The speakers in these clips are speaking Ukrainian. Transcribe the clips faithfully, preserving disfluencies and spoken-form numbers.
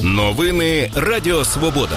Новини Радіо Свобода.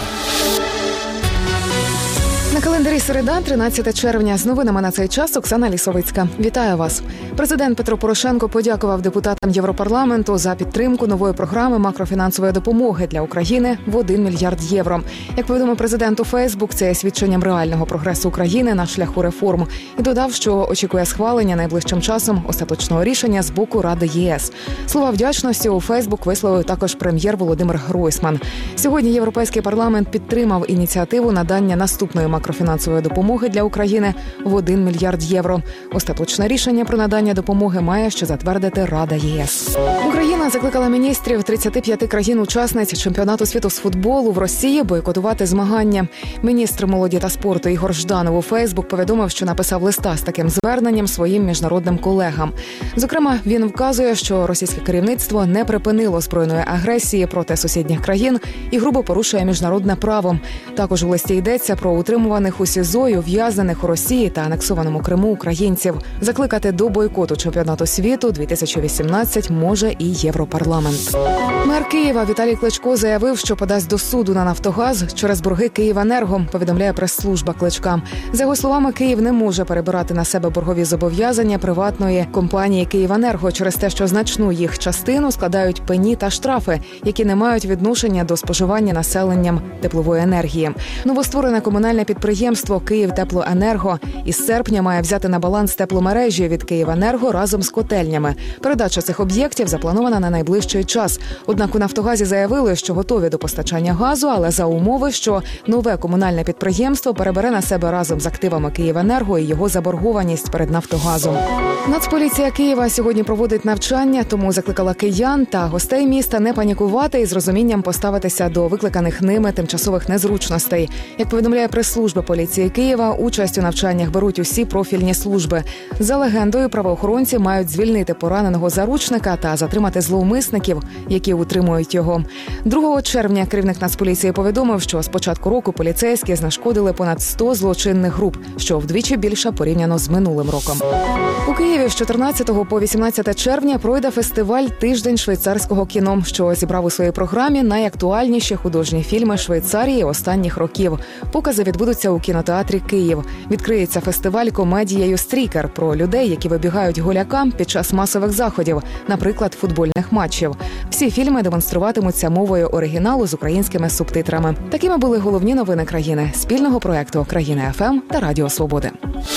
На календарі середа, тринадцяте червня. З новинами на цей час Оксана Лісовицька. Вітаю вас. Президент Петро Порошенко подякував депутатам Європарламенту за підтримку нової програми макрофінансової допомоги для України в один мільярд євро. Як повідомив президент у Фейсбук, це є свідченням реального прогресу України на шляху реформ. І додав, що очікує схвалення найближчим часом остаточного рішення з боку Ради ЄС. Слова вдячності у Фейсбук висловив також прем'єр Володимир Гройсман. Сьогодні Європейський парламент підтримав ініціативу надання наступної макрофінансової допомоги для України в один мільярд євро. Остаточне рішення про надання допомоги має ще затвердити Рада ЄС. Україна закликала міністрів тридцяти п'яти країн-учасниць чемпіонату світу з футболу в Росії бойкотувати змагання. Міністр молоді та спорту Ігор Жданов у Фейсбук повідомив, що написав листа з таким зверненням своїм міжнародним колегам. Зокрема, він вказує, що російське керівництво не припинило збройної агресії проти сусідніх країн і грубо порушує міжнародне право. Також у листі йдеться про утримуваних у СІЗО і ув'язнених у Росії та анексованому Криму українців. Закликати до бойкоту чемпіонату світу дві тисячі вісімнадцять може і Європарламент. Мер Києва Віталій Кличко заявив, що подасть до суду на «Нафтогаз» через борги «Київенерго», повідомляє прес-служба Кличка. За його словами, Київ не може перебирати на себе боргові зобов'язання приватної компанії «Київенерго» через те, що значну їх частину складають пені та штрафи, які не мають відношення до споживання населенням теплової енергії. Новостворене комунальне підприємство «Київтеплоенерго» із серпня має взяти на баланс тепломережі від «Київенерго» разом з котельнями. Передача цих об'єктів запланована на найближчий час. Однак у «Нафтогазі» заявили, що готові до постачання газу, але за умови, що нове комунальне підприємство перебере на себе разом з активами «Київенерго» і його заборгованість перед «Нафтогазом». Нацполіція Києва сьогодні проводить навчання, тому закликала киян та гостей міста не панікувати і з розумінням поставитися до викликаних ними тимчасових незручностей. Як повідомляє прес-служба поліції Києва, участь у навчаннях беруть усі профільні служби. За легендою, правоохоронці мають звільнити пораненого заручника та затримати зловмисників, які утримують його. другого червня керівник Нацполіції повідомив, що з початку року поліцейські знешкодили понад сто злочинних груп, що вдвічі більше порівняно з минулим роком. У Києві з чотирнадцятого по вісімнадцяте червня пройде фестиваль «Тиждень швейцарського кіно», що зібрав у своїй програмі найактуальніші художні фільми Швейцарії останніх років. Покази відбудуться у кінотеатрі «Київ». Відкриється фестиваль комедією «Стрікер» про людей, які вибігають голякам під час масових заходів, наприклад, футбольних матчів. Всі фільми демонструватимуться мовою оригіналу з українськими субтитрами. Такими були головні новини країни, спільного проекту «Країна еф ем» та Радіо Свободи.